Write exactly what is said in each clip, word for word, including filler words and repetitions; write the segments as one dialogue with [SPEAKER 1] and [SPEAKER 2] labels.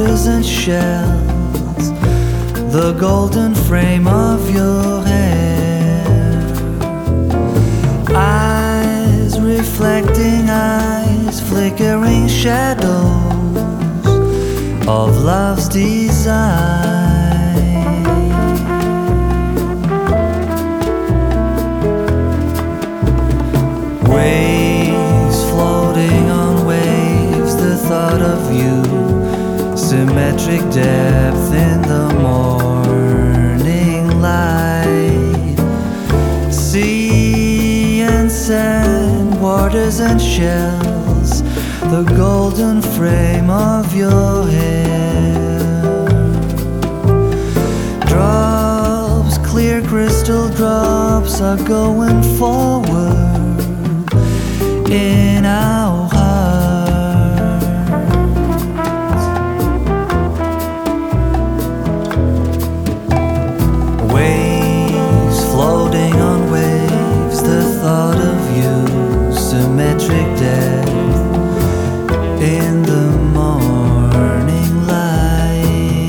[SPEAKER 1] waters and shells, the golden frame of your hair. Eyes reflecting eyes, flickering shadows of love's design. Waves floating on waves, the thought of you, symmetric depth in the morning light. Sea and sand, waters and shells, the golden frame of your hair. Drops, clear crystal drops, are going forward in our hearts. Waves floating on waves, the thought of you, symmetric depth in the morning light.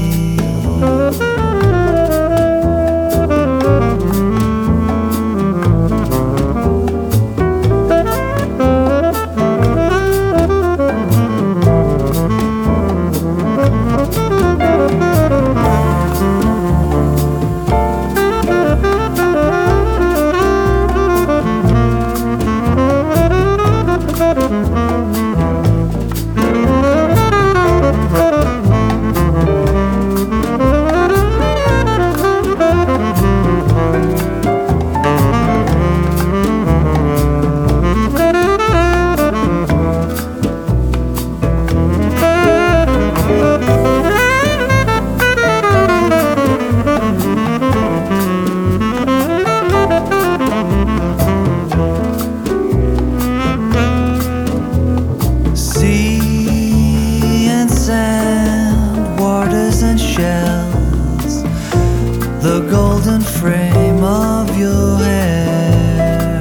[SPEAKER 1] Shells, the golden frame of your hair.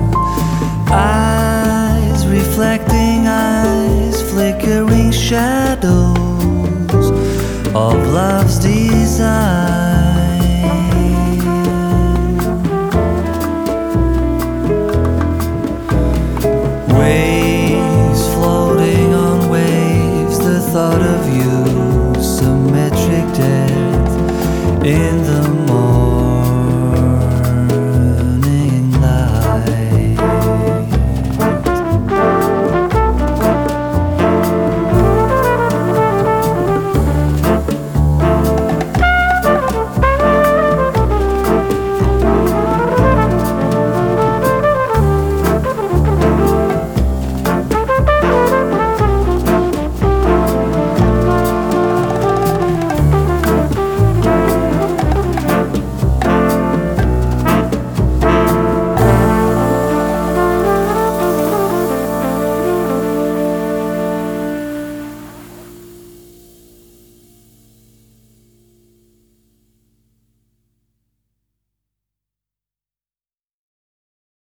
[SPEAKER 1] Eyes reflecting eyes, flickering shadows of love's desire.